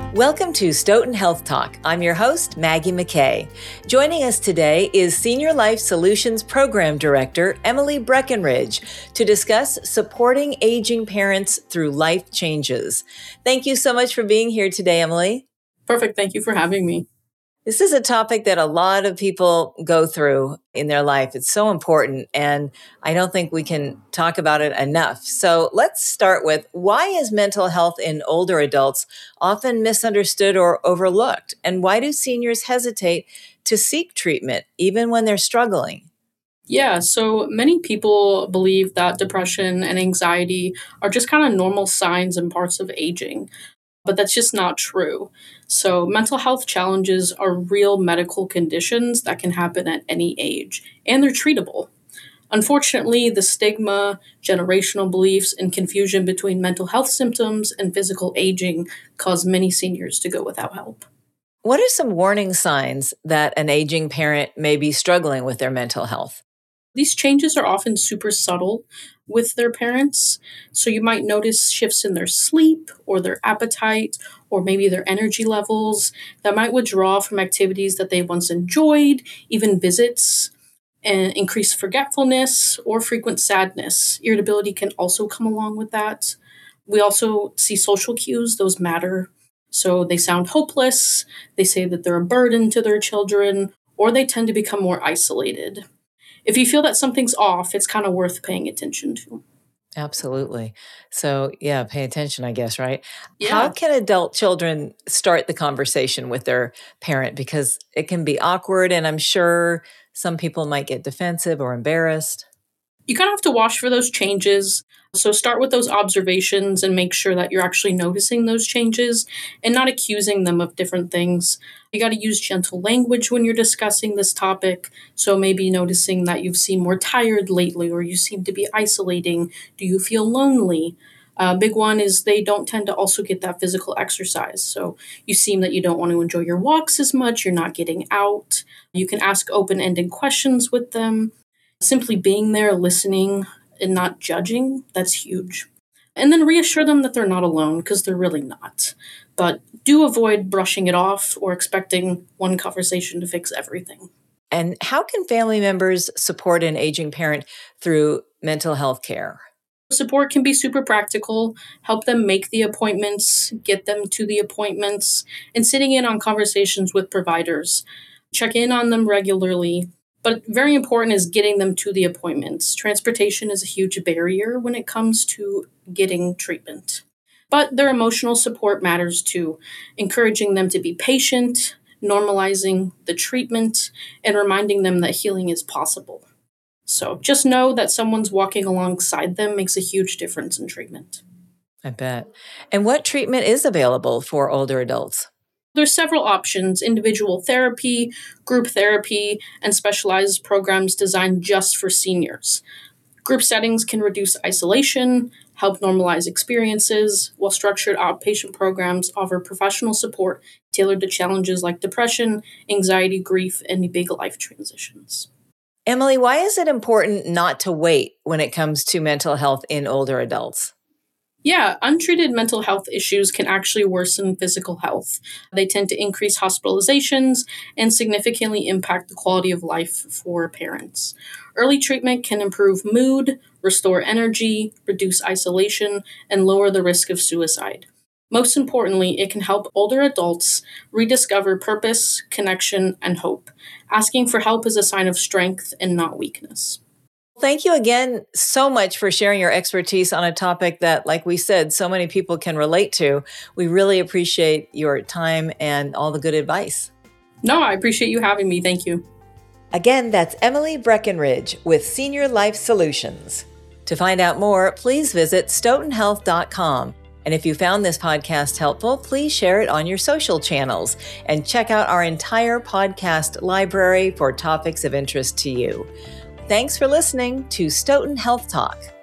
Welcome to Stoughton Health Talk. I'm your host, Maggie McKay. Joining us today is Senior Life Solutions Program Director, Emily Breckenridge, to discuss supporting aging parents through life changes. Thank you so much for being here today, Emily. Perfect. Thank you for having me. This is a topic that a lot of people go through in their life. It's so important, and I don't think we can talk about it enough. So let's start with, why is mental health in older adults often misunderstood or overlooked? And why do seniors hesitate to seek treatment even when they're struggling? Yeah, so many people believe that depression and anxiety are just kind of normal signs and parts of aging, but that's just not true. So, mental health challenges are real medical conditions that can happen at any age, and they're treatable. Unfortunately, the stigma, generational beliefs, and confusion between mental health symptoms and physical aging cause many seniors to go without help. What are some warning signs that an aging parent may be struggling with their mental health? These changes are often super subtle with their parents. So you might notice shifts in their sleep or their appetite or maybe their energy levels that might withdraw from activities that they once enjoyed, even visits, and increased forgetfulness or frequent sadness. Irritability can also come along with that. We also see social cues, those matter. So they sound hopeless, they say that they're a burden to their children, or they tend to become more isolated. If you feel that something's off, it's kind of worth paying attention to. Absolutely. So, yeah, pay attention, I guess, right? How Yeah. can adult children start the conversation with their parent? Because it can be awkward, and I'm sure some people might get defensive or embarrassed. You kind of have to watch for those changes. So start with those observations and make sure that you're actually noticing those changes and not accusing them of different things. You got to use gentle language when you're discussing this topic. So maybe noticing that you've seemed more tired lately or you seem to be isolating. Do you feel lonely? Big one is they don't tend to also get that physical exercise. So you seem that you don't want to enjoy your walks as much, you're not getting out. You can ask open ended questions with them. Simply being there, listening, and not judging, that's huge. And then reassure them that they're not alone, because they're really not. But do avoid brushing it off or expecting one conversation to fix everything. And how can family members support an aging parent through mental health care? Support can be super practical. Help them make the appointments, get them to the appointments, and sitting in on conversations with providers. Check in on them regularly. But very important is getting them to the appointments. Transportation is a huge barrier when it comes to getting treatment. But their emotional support matters too, encouraging them to be patient, normalizing the treatment, and reminding them that healing is possible. So just know that someone's walking alongside them makes a huge difference in treatment. I bet. And what treatment is available for older adults? There's several options: individual therapy, group therapy, and specialized programs designed just for seniors. Group settings can reduce isolation, help normalize experiences, while structured outpatient programs offer professional support tailored to challenges like depression, anxiety, grief, and big life transitions. Emily, why is it important not to wait when it comes to mental health in older adults? Yeah, untreated mental health issues can actually worsen physical health. They tend to increase hospitalizations and significantly impact the quality of life for parents. Early treatment can improve mood, restore energy, reduce isolation, and lower the risk of suicide. Most importantly, it can help older adults rediscover purpose, connection, and hope. Asking for help is a sign of strength and not weakness. Thank you again so much for sharing your expertise on a topic that, like we said, so many people can relate to. We really appreciate your time and all the good advice. No, I appreciate you having me. Thank you. Again, that's Emily Breckenridge with Senior Life Solutions. To find out more, please visit stoughtonhealth.com. And if you found this podcast helpful, please share it on your social channels and check out our entire podcast library for topics of interest to you. Thanks for listening to Stoughton Health Talk.